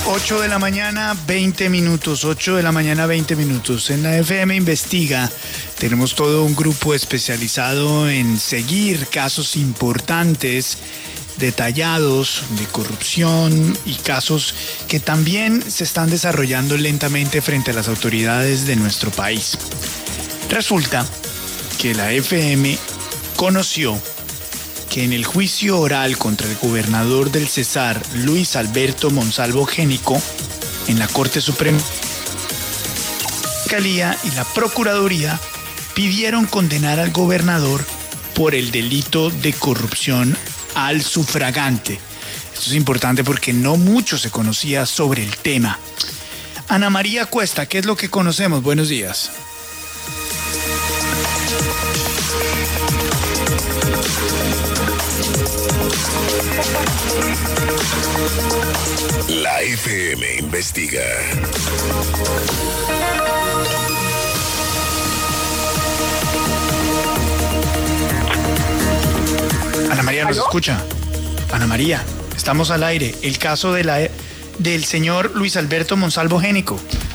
8 de la mañana, 20 minutos. 8 de la mañana, 20 minutos. En la FM Investiga tenemos todo un grupo especializado en seguir casos importantes, detallados de corrupción y casos que también se están desarrollando lentamente frente a las autoridades de nuestro país. Resulta que la FM conoció que en el juicio oral contra el gobernador del Cesar, Luis Alberto Monsalvo Génico, en la Corte Suprema, la Fiscalía y la Procuraduría pidieron condenar al gobernador por el delito de corrupción al sufragante. Esto es importante porque no mucho se conocía sobre el tema. Ana María Cuesta, ¿qué es lo que conocemos? Buenos días. La FM Investiga. Ana María, ¿nos escucha? Ana María, estamos al aire. El caso del señor Luis Alberto Monsalvo Génico.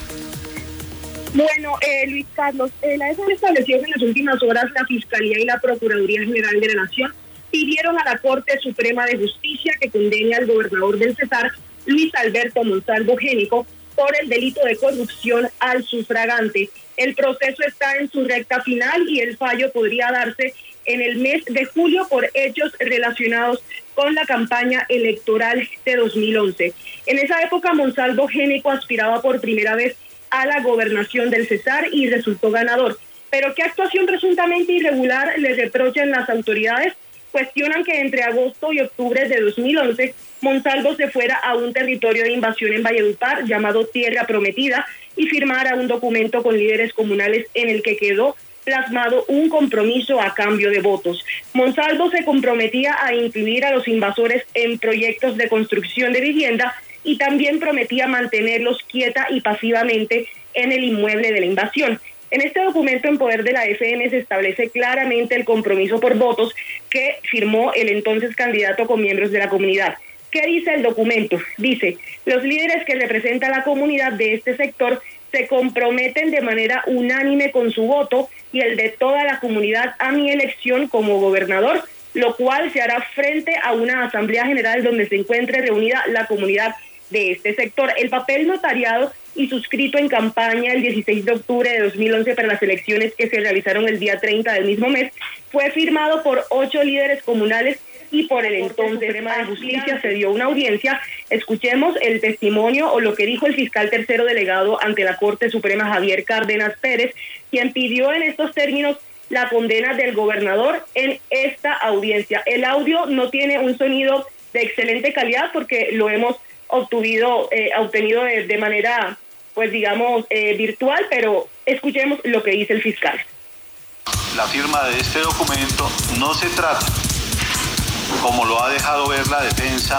Bueno, Luis Carlos, la FM estableció que en las últimas horas la Fiscalía y la Procuraduría General de la Nación pidieron a la Corte Suprema de Justicia que condene al gobernador del Cesar, Luis Alberto Monsalvo Génico, por el delito de corrupción al sufragante. El proceso está en su recta final y el fallo podría darse en el mes de julio por hechos relacionados con la campaña electoral de 2011. En esa época, Monsalvo Génico aspiraba por primera vez a la gobernación del Cesar y resultó ganador. Pero ¿qué actuación presuntamente irregular le reprochan las autoridades? Cuestionan que entre agosto y octubre de 2011, Monsalvo se fuera a un territorio de invasión en Valledupar llamado Tierra Prometida y firmara un documento con líderes comunales en el que quedó plasmado un compromiso a cambio de votos. Monsalvo se comprometía a incluir a los invasores en proyectos de construcción de vivienda y también prometía mantenerlos quieta y pasivamente en el inmueble de la invasión. En este documento en poder de la FM se establece claramente el compromiso por votos que firmó el entonces candidato con miembros de la comunidad. ¿Qué dice el documento? Dice, los líderes que representan a la comunidad de este sector se comprometen de manera unánime con su voto y el de toda la comunidad a mi elección como gobernador, lo cual se hará frente a una asamblea general donde se encuentre reunida la comunidad de este sector. El papel notariado y suscrito en campaña el 16 de octubre de 2011 para las elecciones que se realizaron el día 30 del mismo mes, fue firmado por 8 líderes comunales y por el entonces Suprema de Justicia se dio una audiencia. Escuchemos el testimonio o lo que dijo el fiscal tercero delegado ante la Corte Suprema, Javier Cárdenas Pérez, quien pidió en estos términos la condena del gobernador en esta audiencia. El audio no tiene un sonido de excelente calidad porque lo hemos obtenido de manera, pues digamos, virtual, pero escuchemos lo que dice el fiscal. La firma de este documento no se trata, como lo ha dejado ver la defensa,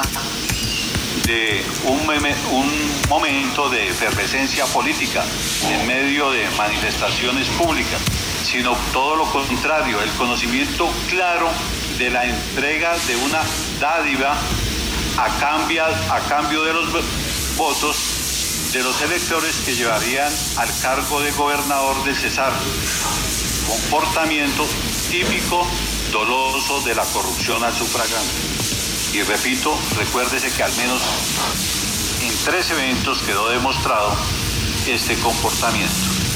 de un momento de efervescencia política en medio de manifestaciones públicas, sino todo lo contrario, el conocimiento claro de la entrega de una dádiva a cambio de los votos de los electores que llevarían al cargo de gobernador del Cesar. Comportamiento típico, doloso de la corrupción al sufragante. Y repito, recuérdese que al menos en 3 eventos quedó demostrado este comportamiento.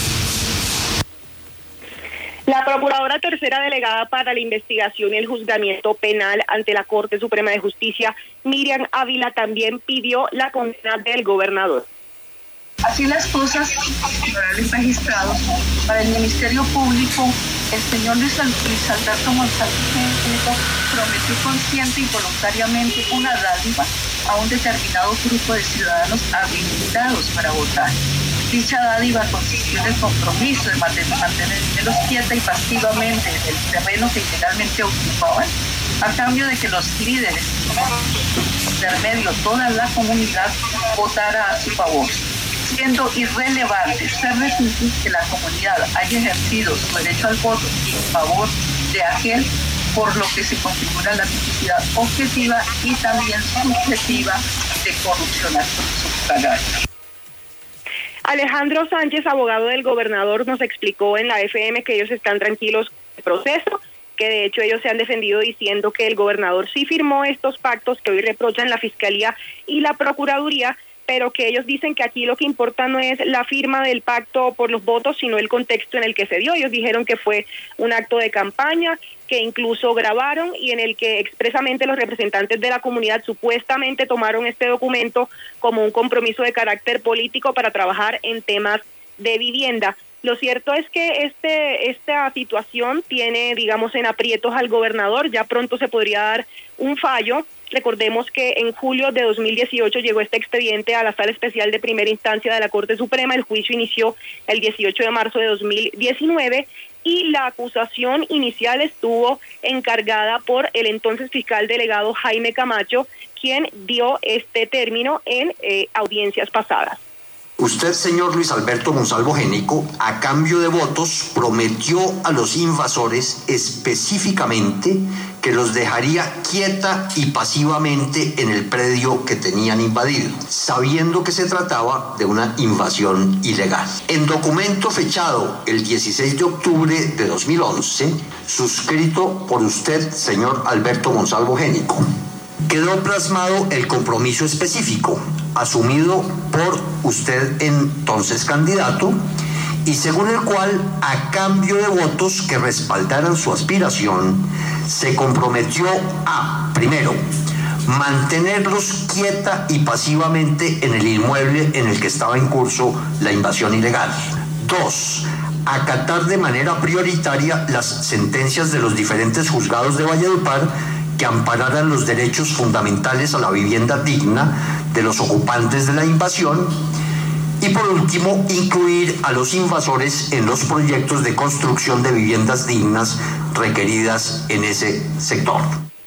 La Procuradora Tercera Delegada para la Investigación y el Juzgamiento Penal ante la Corte Suprema de Justicia, Miriam Ávila, también pidió la condena del gobernador. Así las cosas, honorables magistrados, para el Ministerio Público, el señor Luis Alberto Monsalvo Génico prometió consciente y voluntariamente una dádiva a un determinado grupo de ciudadanos habilitados para votar. Dicha dádiva consistió en el compromiso de mantenerlos quieta y pasivamente en el terreno que ilegalmente ocupaban, a cambio de que los líderes, intermedio, toda la comunidad, votara a su favor. Siendo irrelevante ser resulta que la comunidad haya ejercido su derecho al voto en favor de aquel por lo que se configura la tipicidad objetiva y también subjetiva de corrupción al sufragáneo. Alejandro Sánchez, abogado del gobernador, nos explicó en la FM que ellos están tranquilos con el proceso, que de hecho ellos se han defendido diciendo que el gobernador sí firmó estos pactos que hoy reprochan la Fiscalía y la Procuraduría, pero que ellos dicen que aquí lo que importa no es la firma del pacto por los votos, sino el contexto en el que se dio. Ellos dijeron que fue un acto de campaña, que incluso grabaron y en el que expresamente los representantes de la comunidad supuestamente tomaron este documento como un compromiso de carácter político para trabajar en temas de vivienda. Lo cierto es que esta situación tiene, digamos, en aprietos al gobernador. Ya pronto se podría dar un fallo. Recordemos que en julio de 2018 llegó este expediente a la Sala Especial de Primera Instancia de la Corte Suprema. El juicio inició el 18 de marzo de 2019 y la acusación inicial estuvo encargada por el entonces fiscal delegado Jaime Camacho, quien dio este término en audiencias pasadas. Usted, señor Luis Alberto Monsalvo Génico, a cambio de votos, prometió a los invasores específicamente que los dejaría quieta y pasivamente en el predio que tenían invadido, sabiendo que se trataba de una invasión ilegal. En documento fechado el 16 de octubre de 2011, suscrito por usted, señor Alberto Monsalvo Génico, quedó plasmado el compromiso específico, asumido por usted entonces candidato, y según el cual, a cambio de votos que respaldaran su aspiración, se comprometió a, primero, mantenerlos quieta y pasivamente en el inmueble en el que estaba en curso la invasión ilegal. 2. Acatar de manera prioritaria las sentencias de los diferentes juzgados de Valledupar que ampararan los derechos fundamentales a la vivienda digna de los ocupantes de la invasión. Y por último, incluir a los invasores en los proyectos de construcción de viviendas dignas requeridas en ese sector.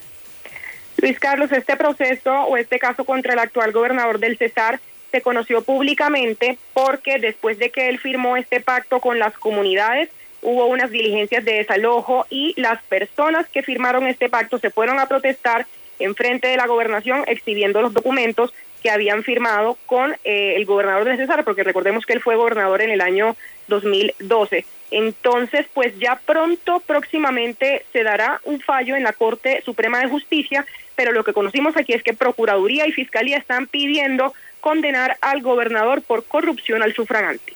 Luis Carlos, este proceso o este caso contra el actual gobernador del Cesar se conoció públicamente porque después de que él firmó este pacto con las comunidades, hubo unas diligencias de desalojo y las personas que firmaron este pacto se fueron a protestar en frente de la gobernación exhibiendo los documentos que habían firmado con el gobernador del Cesar, porque recordemos que él fue gobernador en el año 2012. Entonces, pues ya próximamente se dará un fallo en la Corte Suprema de Justicia, pero lo que conocimos aquí es que Procuraduría y Fiscalía están pidiendo condenar al gobernador por corrupción al sufragante.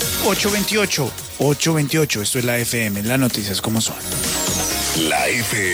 828, esto es la FM, las noticias como son. La FM.